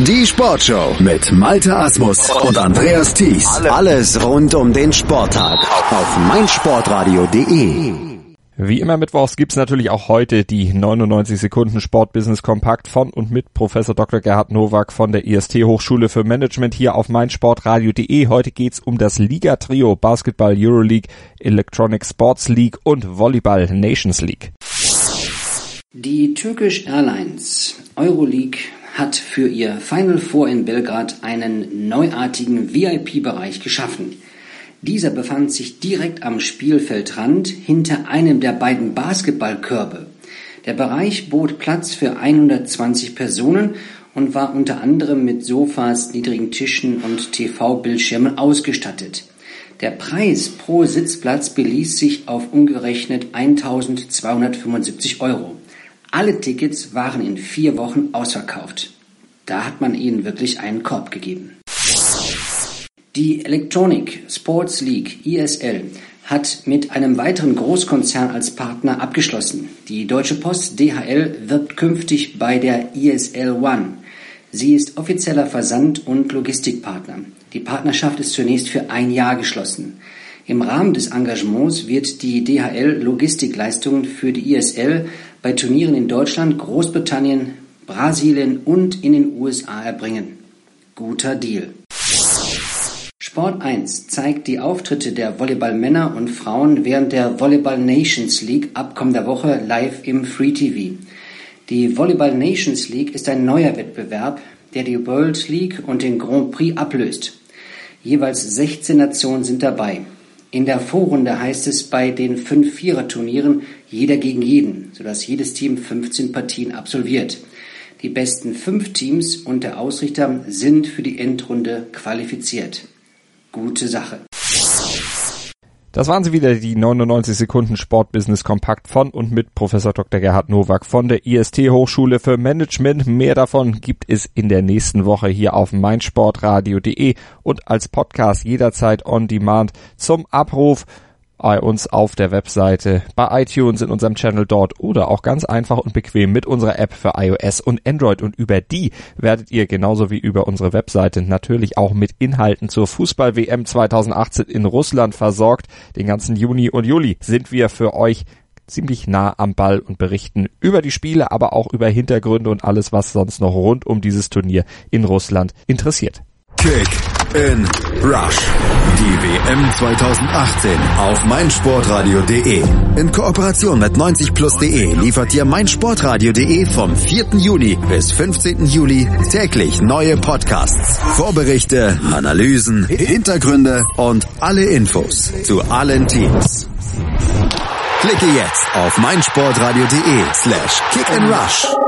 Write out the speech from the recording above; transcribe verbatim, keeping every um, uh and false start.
Die Sportshow mit Malte Asmus und Andreas Thies. Alles rund um den Sporttag auf meinsportradio punkt de. Wie immer mittwochs gibt's natürlich auch heute die neunundneunzig Sekunden Sportbusiness Kompakt von und mit Professor Doktor Gerhard Nowak von der I S T Hochschule für Management hier auf meinsportradio punkt de. Heute geht's um das Liga-Trio Basketball Euroleague, Electronic Sports League und Volleyball Nations League. Die Turkish Airlines Euroleague hat für ihr Final Four in Belgrad einen neuartigen V I P-Bereich geschaffen. Dieser befand sich direkt am Spielfeldrand hinter einem der beiden Basketballkörbe. Der Bereich bot Platz für hundertzwanzig Personen und war unter anderem mit Sofas, niedrigen Tischen und T V-Bildschirmen ausgestattet. Der Preis pro Sitzplatz beließ sich auf umgerechnet eintausendzweihundertfünfundsiebzig Euro. Alle Tickets waren in vier Wochen ausverkauft. Da hat man ihnen wirklich einen Korb gegeben. Die Electronic Sports League E S L hat mit einem weiteren Großkonzern als Partner abgeschlossen. Die Deutsche Post D H L wirbt künftig bei der E S L One. Sie ist offizieller Versand- und Logistikpartner. Die Partnerschaft ist zunächst für ein Jahr geschlossen. Im Rahmen des Engagements wird die D H L Logistikleistungen für die E S L bei Turnieren in Deutschland, Großbritannien, Brasilien und in den U S A erbringen. Guter Deal. Sport eins zeigt die Auftritte der Volleyball-Männer und Frauen während der Volleyball Nations League ab kommender Woche live im Free T V. Die Volleyball Nations League ist ein neuer Wettbewerb, der die World League und den Grand Prix ablöst. Jeweils sechzehn Nationen sind dabei. In der Vorrunde heißt es bei den fünf Vierer-Turnieren jeder gegen jeden, sodass jedes Team fünfzehn Partien absolviert. Die besten fünf Teams und der Ausrichter sind für die Endrunde qualifiziert. Gute Sache. Das waren sie wieder, die neunundneunzig Sekunden Sportbusiness Kompakt von und mit Professor Doktor Gerhard Nowak von der I S T Hochschule für Management. Mehr davon gibt es in der nächsten Woche hier auf meinsportradio punkt de und als Podcast jederzeit on demand zum Abruf bei uns auf der Webseite, bei iTunes, in unserem Channel dort oder auch ganz einfach und bequem mit unserer App für iOS und Android. Und über die werdet ihr genauso wie über unsere Webseite natürlich auch mit Inhalten zur Fußball-W M zweitausendachtzehn in Russland versorgt. Den ganzen Juni und Juli sind wir für euch ziemlich nah am Ball und berichten über die Spiele, aber auch über Hintergründe und alles, was sonst noch rund um dieses Turnier in Russland interessiert. Kick in Rush. Die W M zweitausendachtzehn auf meinsportradio punkt de. In Kooperation mit neunzig plus punkt de liefert dir meinsportradio punkt de vom vierten Juni bis fünfzehnten Juli täglich neue Podcasts, Vorberichte, Analysen, Hintergründe und alle Infos zu allen Teams. Klicke jetzt auf meinsportradio punkt de slash kick in rush.